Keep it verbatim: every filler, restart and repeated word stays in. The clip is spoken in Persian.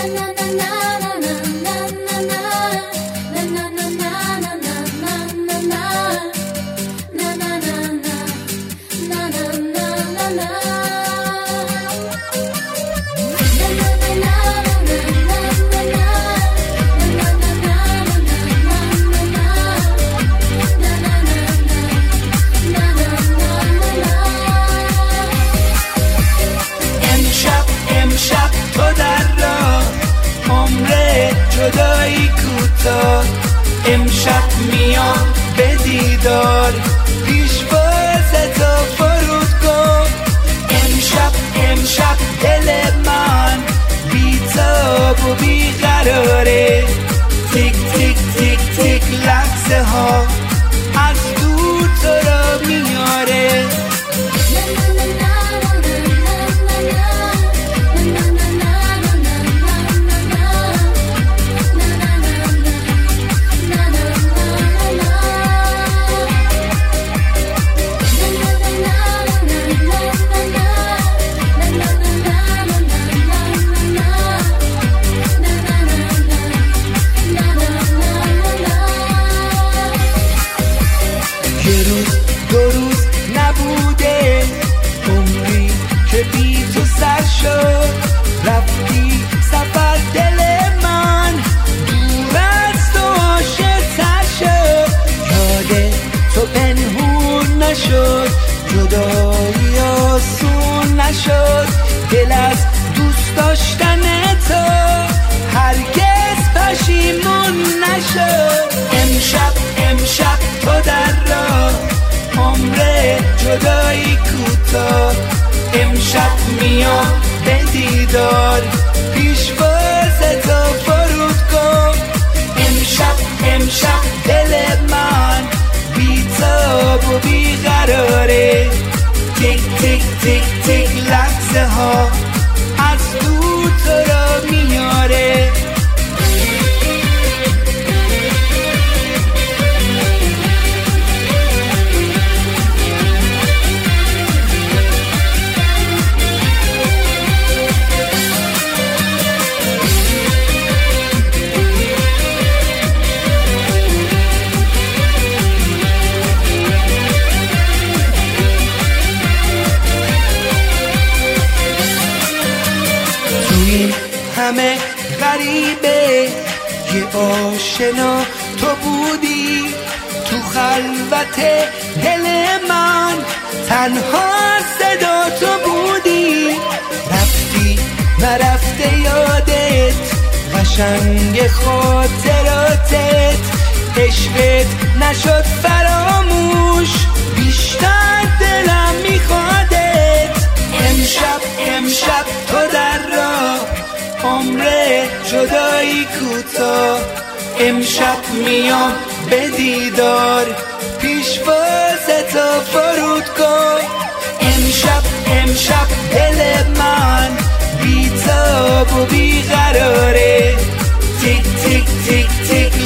جدایی کوتاه امشب میام به دیدار پیشواز تو فرودگاه امشب امشب دل من بی‌تاب و بیقراره تیک تیک تیک تیک لحظه ها از دور تو را میاره یه روز دو روز نبوده عمری که بی تو سر شد رفتی سفر دل من دور از تو عاشق‌تر شد یاد تو پنهون نشد جدایی آسون نشد دل از دوست داشتن تو هرگز پشیمون نشد امشب امشب تو در راه عمر جدایی کوتاه امشب میام به دیدار پیشواز تو فرودگاه امشب امشب دل من بی‌تاب و بیقراره تیک تیک تیک تیک لحظه ها از دور تو را میاره همه غریبه یه آشنا تو بودی تو خلوت دل من تنها صدا تو بودی رفتی نرفته یادت قشنگ خاطراتت عشقت نشد فراموش بیشتر دلم میخوادت امشب امشب تو در راه عمر جدایی کوتاه امشب میام به دیدار پیشواز تو فرودگاه امشب امشب دل من بی‌تاب و بیقراره تیک تیک تیک تیک